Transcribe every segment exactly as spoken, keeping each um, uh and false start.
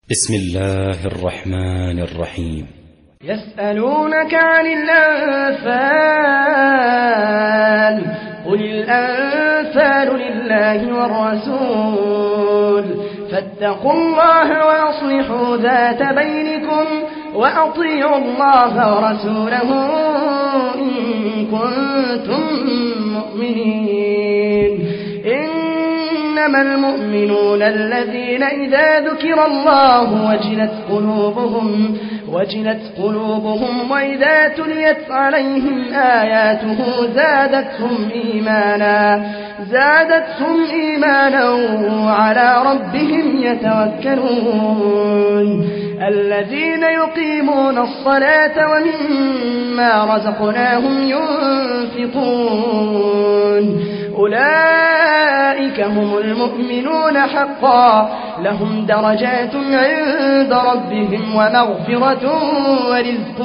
بسم الله الرحمن الرحيم. يسألونك عن الأنفال قل الأنفال لله والرسول فاتقوا الله وأصلحوا ذات بينكم وأطيعوا الله ورسوله إن كنتم مؤمنين. إنما المؤمنون الذين إذا ذكر الله وجلت قلوبهم وجلت قلوبهم وإذا تليت عليهم آياته زادتهم إيمانا زادتهم إيمانا وعلى ربهم يتوكلون. الذين يقيمون الصلاة ومما رزقناهم ينفقون أولئك هم المؤمنون حقا لهم درجات عند ربهم ومغفرة ورزق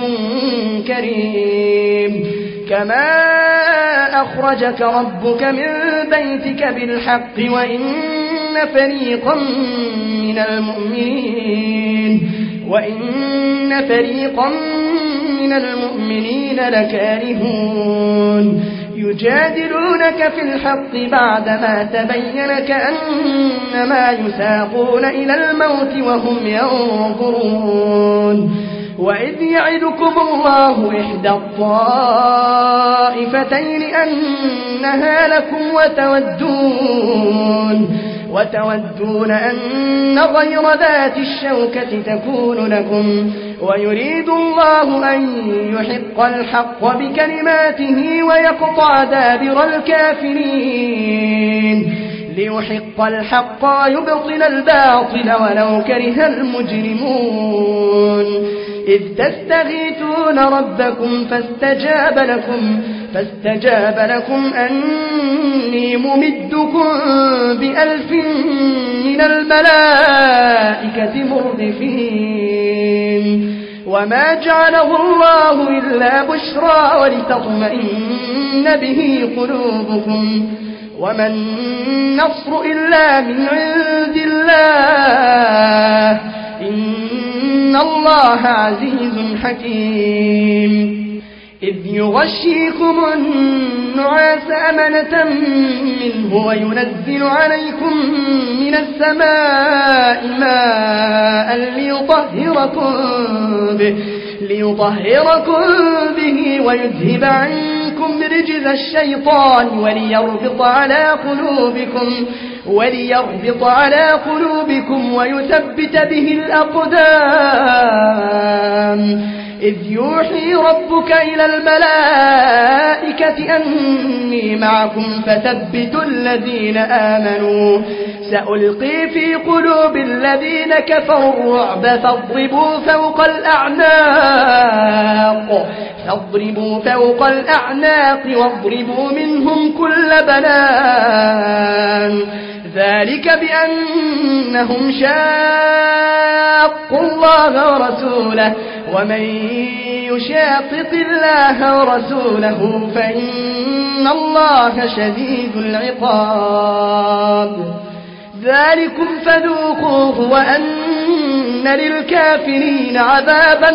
كريم. كما أخرجك ربك من بيتك بالحق وإن فريقا من المؤمنين وإن فريقا من المؤمنين لكارهون يجادلونك في الحق بعدما تبين كأنما يساقون إلى الموت وهم ينظرون. وإذ يعدكم الله إحدى الطائفتين أنها لكم وتودون وتودون أن غير ذات الشوكة تكون لكم ويريد الله أن يحق الحق بكلماته ويقطع دابر الكافرين ليحق الحق ويبطل الباطل ولو كره المجرمون. إذ تستغيثون ربكم فاستجاب لكم فاستجاب لكم أني ممدكم بألف من الملائكة مردفين. وما جعله الله إلا بشرى ولتطمئن به قلوبكم وما النصر إلا من عند الله إن الله عزيز حكيم. إذ يغشيكم النعاس أمنة منه وينزل عليكم من السماء ماء ليطهركم به, ليطهركم به ويذهب عنكم رجز الشيطان وليربط على قلوبكم وليربط على قلوبكم ويثبت به الأقدام. إذ يوحي ربك إلى الملائكة أني معكم فثبتوا الذين آمنوا سألقي في قلوب الذين كفروا الرعب فاضربوا فوق الأعناق فاضربوا فوق الأعناق واضربوا منهم كل بنان. ذلك بأنهم شاقوا الله ورسوله ومن يشاقق الله ورسوله فإن الله شديد العقاب. ذلكم فذوقوه وأن للكافرين عذاب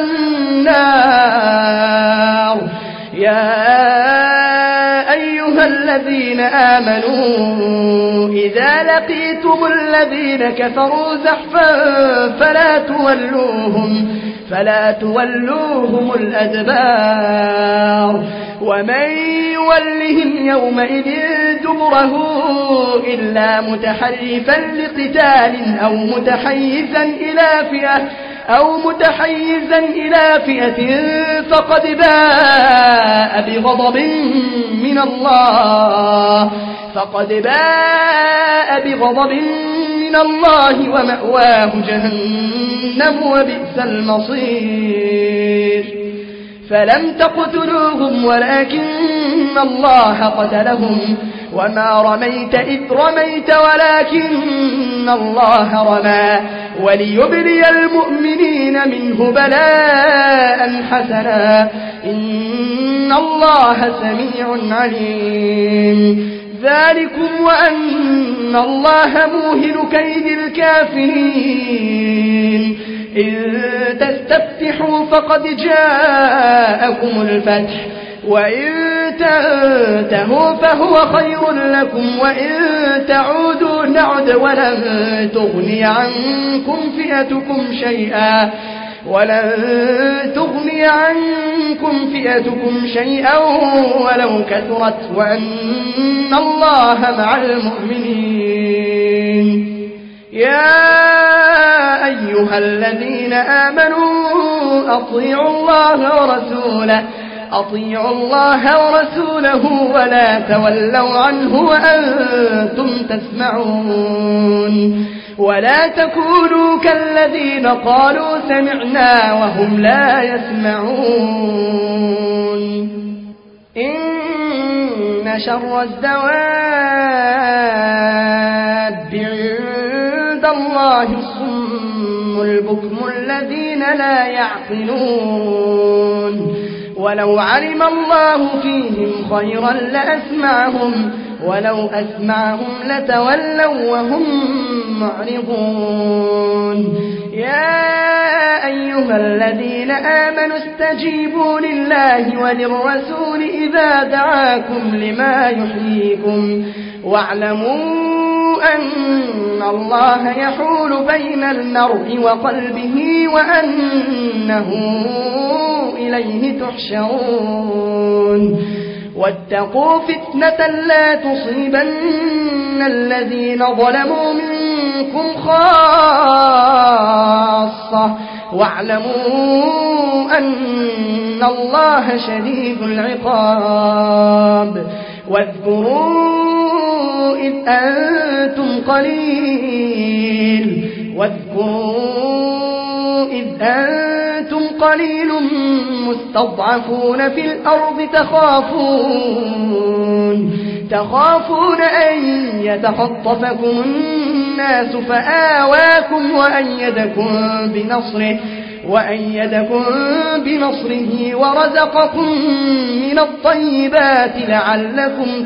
النار. يا أيها الذين آمنوا إذا لقيتم الذين كفروا زحفا فلا تولوهم فلا تولوهم الأدبار. ومن يولهم يومئذ دبره إلا متحرفا لقتال أو متحيزا إلى فئة أو متحيزا إلى فئة فقد باء بغضب من الله فقد باء بغضب من الله ومأواه جهنم وبئس المصير. فلم تقتلوهم ولكن الله قتلهم وما رميت إذ رميت ولكن الله رمى وليبلي المؤمنين منه بلاء حسنا إن الله سميع عليم. ذلكم وأن الله موهن كيد الكافرين إن تستفتحوا فقد جاءكم الفتح وإن تنتهوا فهو خير لكم وإن تعودوا نعد ولن تغني عنكم فئتكم شيئا ولن تغني عنكم فئتكم شيئا ولو كثرت وأن الله مع المؤمنين. يا أيها الذين آمنوا أطيعوا الله ورسوله أطيعوا الله ورسوله ولا تولوا عنه وأنتم تسمعون ولا تكونوا كالذين قالوا سمعنا وهم لا يسمعون. إن شر الدواب عند الله الصم البكم الذين لا يعقلون ولو علم الله فيهم خيرا لأسمعهم ولو أسمعهم لتولوا وهم معرضون. يا أيها الذين آمنوا استجيبوا لله وللرسول إذا دعاكم لما يحييكم واعلموا أن الله يحول بين المرء وقلبه وأنه إليه تحشرون. واتقوا فتنة لا تصيبن الذين ظلموا منكم خاصة واعلموا أن الله شديد العقاب. واذكروا إذ أنتم قليل واذكروا إذ أنتم قليل مستضعفون في الأرض تخافون تخافون أن يتخطفكم الناس فآواكم وأيدكم بنصره وأيدكم بنصره ورزقكم من الطيبات لعلكم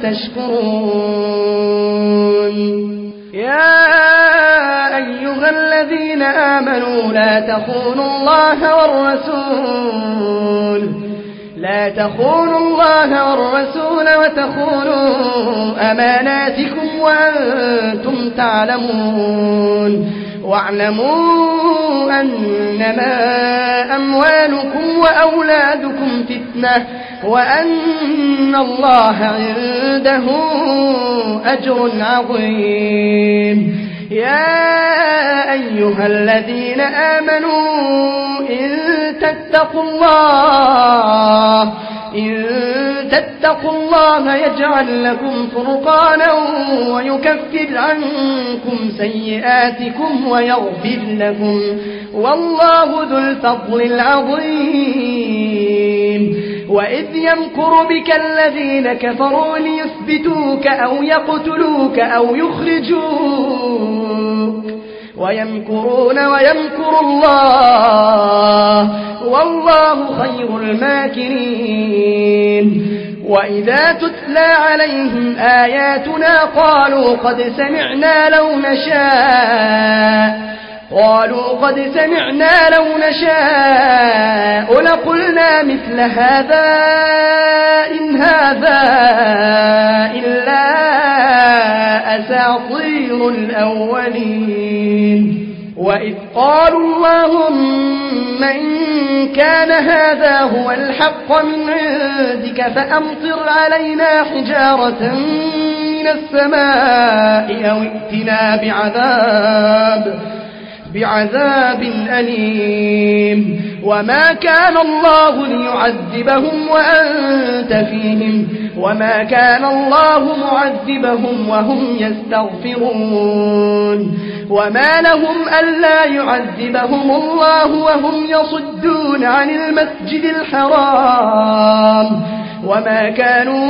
تشكرون. يا أيها الذين آمنوا لا تخونوا الله والرسول لا تخونوا الله والرسول وتخونوا أماناتكم وأنتم تعلمون واعلموا أنما أموالكم وأولادكم فتنة وأن الله عنده أجر عظيم. يا أيها الذين آمنوا إن تتقوا الله إن تتقوا الله يجعل لكم فرقانا ويكفر عنكم سيئاتكم ويغفر لكم والله ذو الفضل العظيم. وإذ يمكر بك الذين كفروا ليثبتوك أو يقتلوك أو يخرجوك ويمكرون ويمكر الله والله خير الماكرين. وإذا تتلى عليهم آياتنا قالوا قد سمعنا لو نشاء قالوا قد سمعنا لو نشاء لقلنا مثل هذا إن هذا إلا أساطير الأولين. وإذ قالوا اللهم إن كان هذا هو الحق من عندك فأمطر علينا حجارة من السماء أو ائتنا بعذاب بعذاب أليم. وما كان الله ليعذبهم وأنت فيهم وما كان الله معذبهم وهم يستغفرون. وما لهم ألا يعذبهم الله وهم يصدون عن المسجد الحرام وما كانوا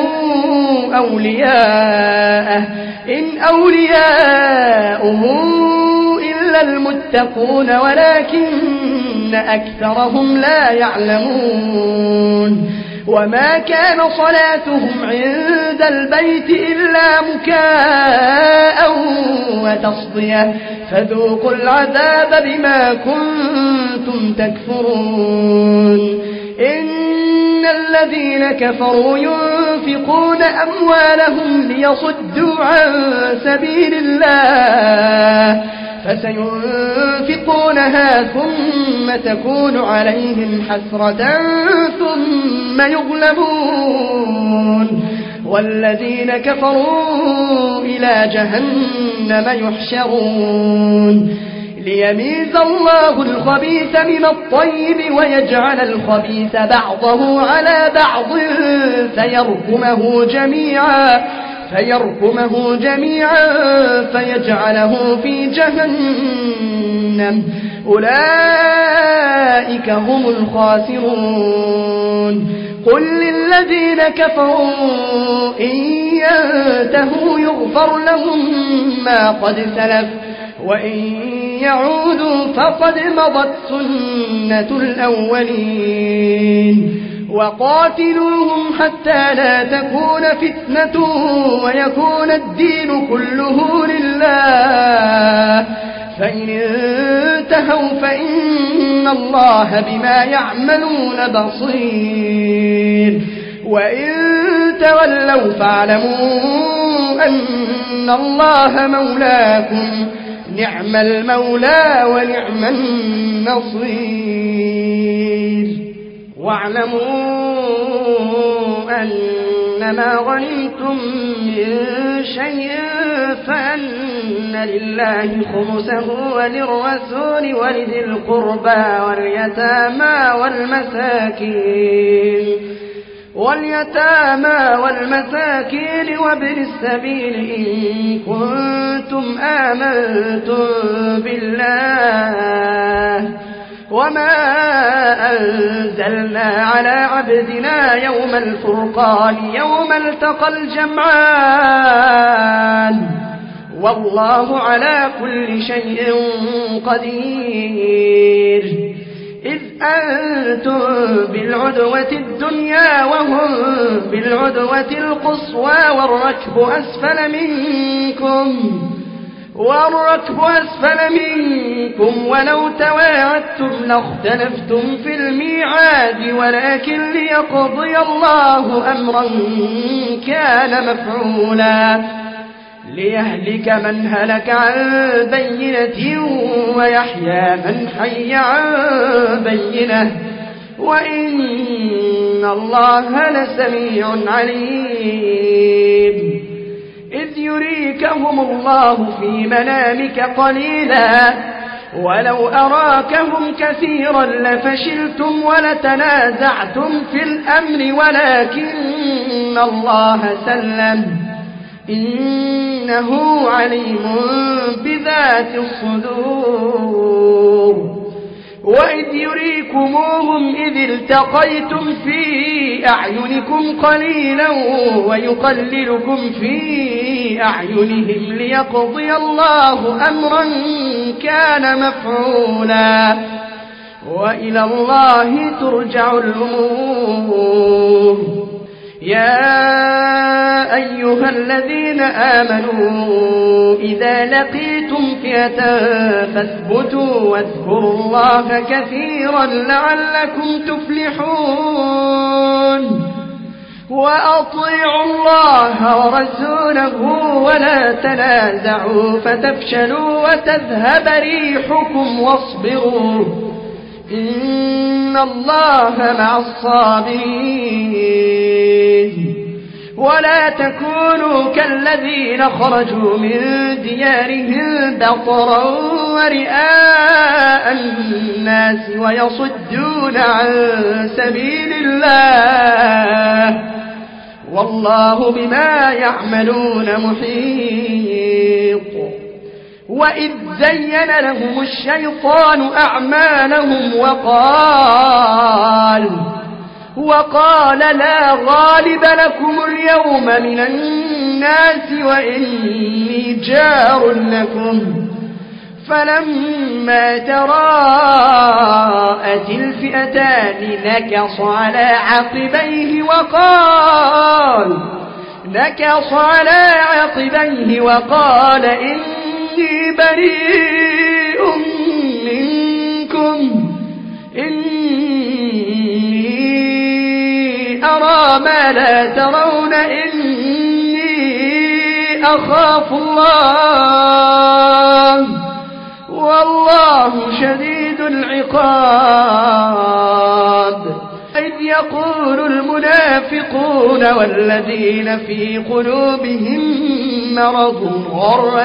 أولياءه إن أولياؤه إلا المتقون ولكن أكثرهم لا يعلمون. وما كان صلاتهم عند البيت إلا مكاء وتصدية فذوقوا العذاب بما كنتم تكفرون إن الذين كفروا ينفقون أموالهم ليصدوا عن سبيل الله فسينفقونها ثم تكون عليهم حسرة ثم يغلبون والذين كفروا إلى جهنم يحشرون ليميز الله الخبيث من الطيب ويجعل الخبيث بعضه على بعض فيركمه جميعا فيركمه جميعا فيجعله في جهنم أولئك هم الخاسرون قل للذين كفروا إن ينتهوا يغفر لهم ما قد سلف وإن يعودوا فقد مضت سنة الأولين وقاتلوهم حتى لا تكون فتنة ويكون الدين كله لله فإن انتهوا فإن الله بما يعملون بصير وإن تولوا فاعلموا أن الله مولاكم نعم المولى ونعم النصير واعلموا أنما غنمتم من شيء فأن لله خمسه وللرسول ولذي القربى واليتامى والمساكين واليتامى والمساكين وابن السبيل إن كنتم آمنتم بالله وما أنزلنا على عبدنا يوم الفرقان يوم التقى الجمعان والله على كل شيء قدير إذ أنتم بالعدوة الدنيا وهم بالعدوة القصوى والركب أسفل منكم والركب أسفل منكم ولو تواعدتم لاختلفتم في الميعاد ولكن ليقضي الله أمرا كان مفعولا ليهلك من هلك عن بينة ويحيى من حي عن بينة وإن الله لسميع عليم إذ يريكهم الله في منامك قليلا ولو أراكهم كثيرا لفشلتم ولتنازعتم في الأمر ولكن الله سلم إنه عليم بذات الصدور وإذ يريكموهم إذ التقيتم في أعينكم قليلا ويقللكم في أعينهم ليقضي الله أمرا كان مفعولا وإلى الله ترجع الأمور يا أيها الذين آمنوا إذا لقيتم فئة فاثبتوا واذكروا الله كثيرا لعلكم تفلحون وأطيعوا الله ورسوله ولا تنازعوا فتفشلوا وتذهب ريحكم واصبروا إن الله مع الصابرين ولا تكونوا كالذين خرجوا من ديارهم بطرا ورئاء الناس ويصدون عن سبيل الله والله بما يعملون محيط وإذ زين لهم الشيطان أعمالهم وقال وقال لا غالب لكم اليوم من الناس وإني جار لكم فلما تراءت الفئتان نكص على عقبيه وقال نكص على عقبيه وقال إني إني بريء منكم إني أرى ما لا ترون إني أخاف الله والله شديد العقاب إذ يقول المنافقون والذين في قلوبهم مرض غر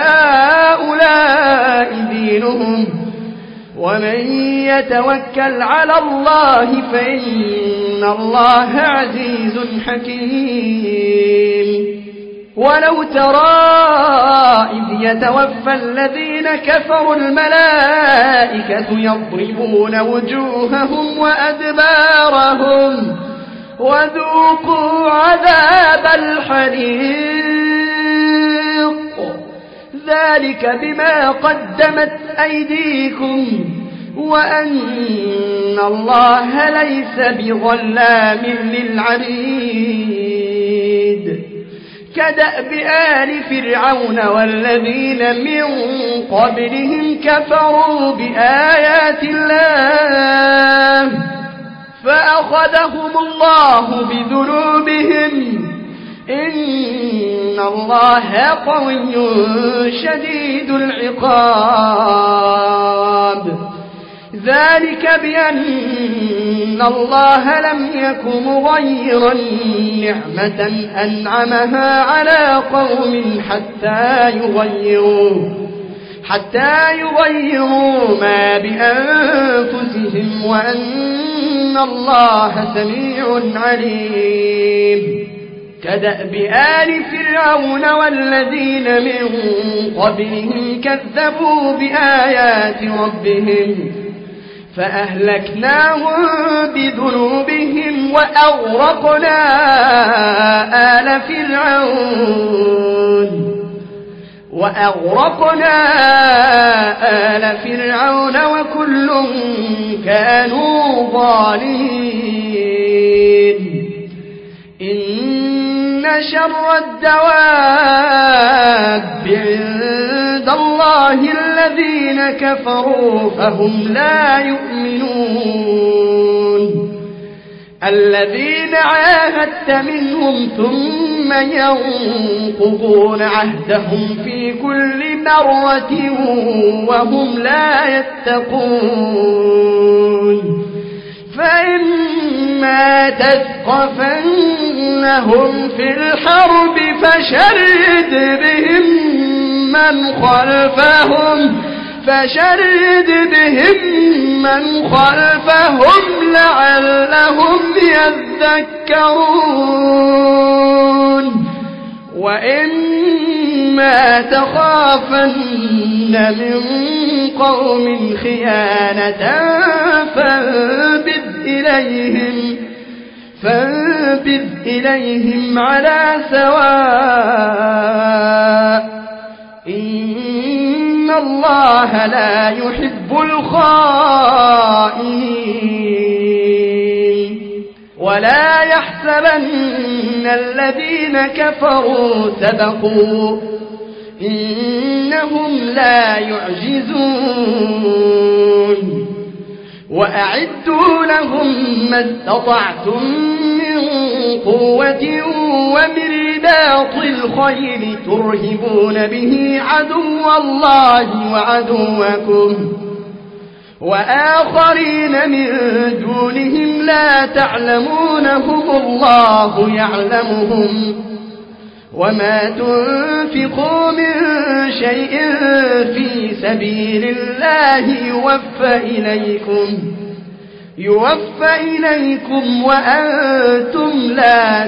هؤلاء دينهم ومن يتوكل على الله فإن الله عزيز حكيم ولو ترى إذ يتوفى الذين كفروا الملائكة يضربون وجوههم وأدبارهم وذوقوا عذاب الحريق ذلك بما قدمت أيديكم وأن الله ليس بظلام للعبيد كدأب آل فرعون والذين من قبلهم كفروا بآيات الله فأخذهم الله بذنوبهم إن الله قوي شديد العقاب ذلك بأن الله لم يك مغيرا نعمة أنعمها على قوم حتى يغيروا حتى يغيروا ما بأنفسهم وأن الله سميع عليم كدأب آل فرعون والذين من قبلهم كذبوا بآيات ربهم فأهلكناهم بذنوبهم وأغرقنا آل فرعون وأغرقنا آل فرعون وكل كانوا ظالمين إن شر الدواب عند الله الذين كفروا فهم لا يؤمنون الذين عاهدت منهم ثم ينقضون عهدهم في كل مرة وهم لا يتقون فإما تثقفنهم في الحرب فشرد بهم من خلفهم فشرد بهم من خلفهم لعلهم يذكرون وإما تخافن من قوم خيانة فانبذ إليهم فانبذ إليهم على سواء إن الله لا يحب الخائنين ولا يحسبن الذين كفروا سبقوا إنهم لا يعجزون وأعدوا لهم ما استطعتم من قوة ومن رباط الخيل ترهبون به عدو الله وعدوكم وآخرين من دونهم لا تعلمونهم الله يعلمهم وما تنفقوا من شيء في سبيل الله يوفى إليكم يوفى إليكم وأنتم لا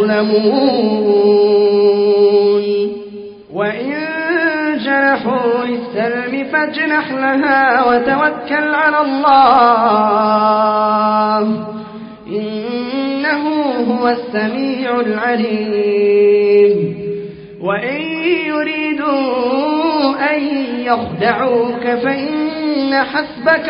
تظلمون وإن جنحوا للسلم فاجنح لها وتوكل على الله إنه هو السميع العليم وإن يريدوا أن يخدعوك فإن حسبك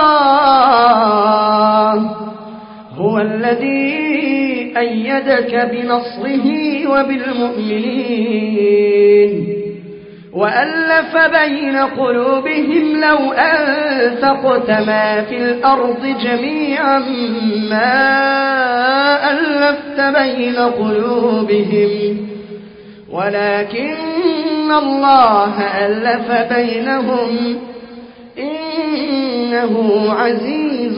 الله هو الذي أيدك بنصره وبالمؤمنين وألف بين قلوبهم لو أنفقت ما في الأرض جميعا ما ألفت بين قلوبهم ولكن الله ألف بينهم إنه عزيز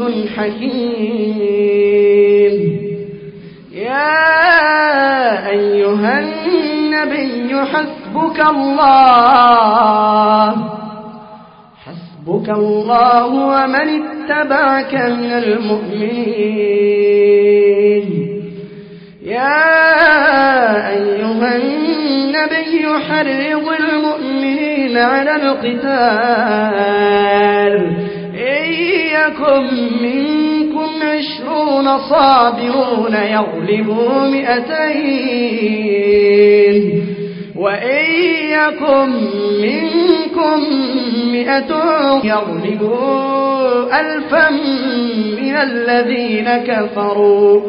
حكيم. يا أيها النبي حسبك الله حسبك الله ومن اتبعك من المؤمنين. يا أيها النبي حرض المؤمنين على القتال إن يكن منكم عشرون صابرون يغلبوا مئتين وإن يكن منكم مئة يغلبوا ألفا من الذين كفروا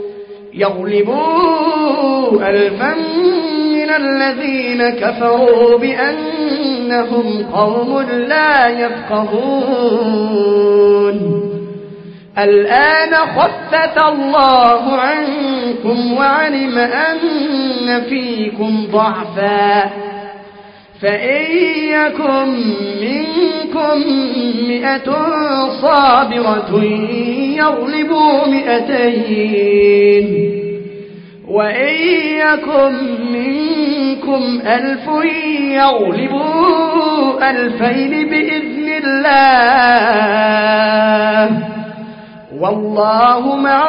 يغلبوا ألفا من الذين كفروا بأنهم قوم لا يفقهون. الآن خفف الله عنكم وعلم أن فيكم ضعفا فإن يكن منكم مئة صابرة يغلبوا مئتين وإن يكن منكم ألف يغلبوا ألفين بإذن الله والله مع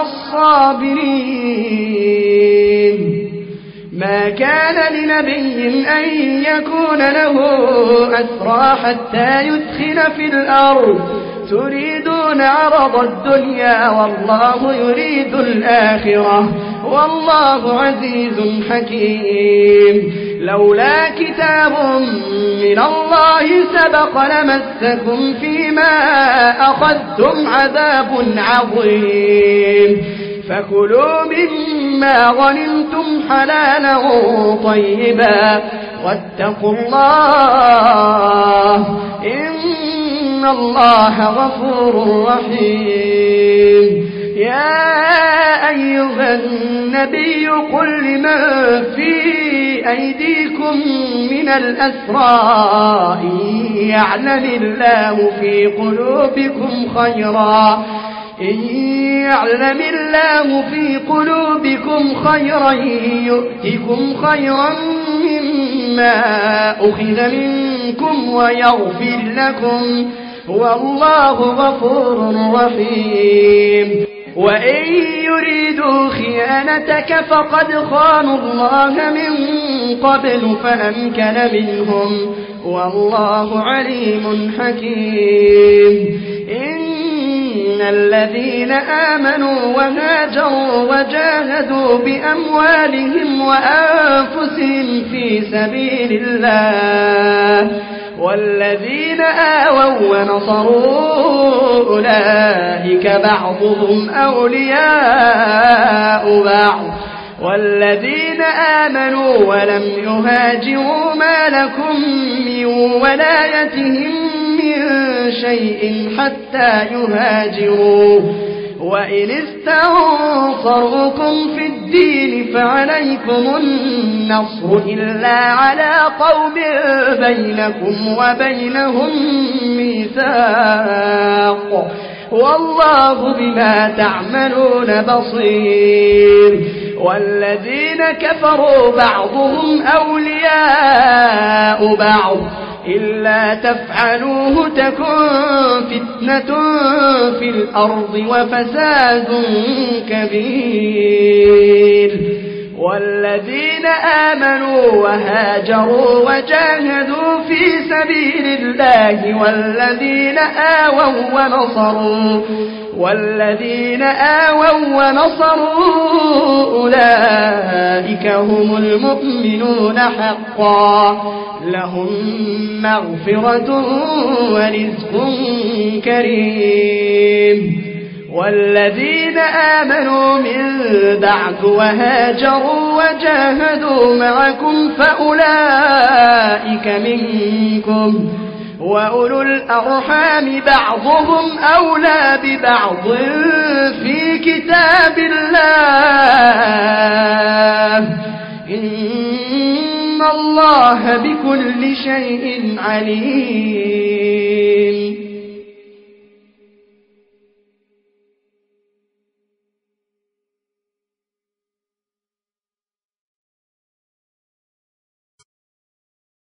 الصابرين. ما كان لنبي أن يكون له أسرى حتى يدخل في الأرض تريدون عرض الدنيا والله يريد الآخرة والله عزيز حكيم. لولا كتاب من الله سبق لمسكم فيما أخذتم عذاب عظيم فكلوا مما غنمتم حلالا طيبا واتقوا الله إن الله غفور رحيم. يا أيها النبي قل لمن في أيديكم من الأسرى إن يعلم الله في قلوبكم خيرا إن يعلم الله في قلوبكم خيرا يؤتكم خيرا مما أخذ منكم ويغفر لكم والله غفور رحيم. وإن يريدوا خيانتك فقد خانوا الله من قبل فأمكن منهم والله عليم حكيم. إن الذين آمنوا وهاجروا وجاهدوا بأموالهم وأنفسهم في سبيل الله والذين آووا ونصروا أولئك بعضهم أولياء بعض والذين آمنوا ولم يهاجروا ما لكم من ولايتهم من شيء حتى يهاجروا وإن استنصروكم في الدين فعليكم النصر إلا على قوم بينكم وبينهم ميثاق والله بما تعملون بصير. والذين كفروا بعضهم أولياء بعض إلا تفعلوه تكن فتنة في الأرض وفساد كبير. والذين آمنوا وهاجروا وجاهدوا في سبيل الله والذين آووا ونصروا والذين آووا ونصروا أولئك هم المؤمنون حقا لهم مغفرة ورزق كريم. والذين آمنوا من بعد وهاجروا وجاهدوا معكم فأولئك منكم وأولو الأرحام بعضهم أولى ببعض في كتاب الله إن الله بكل شيء عليم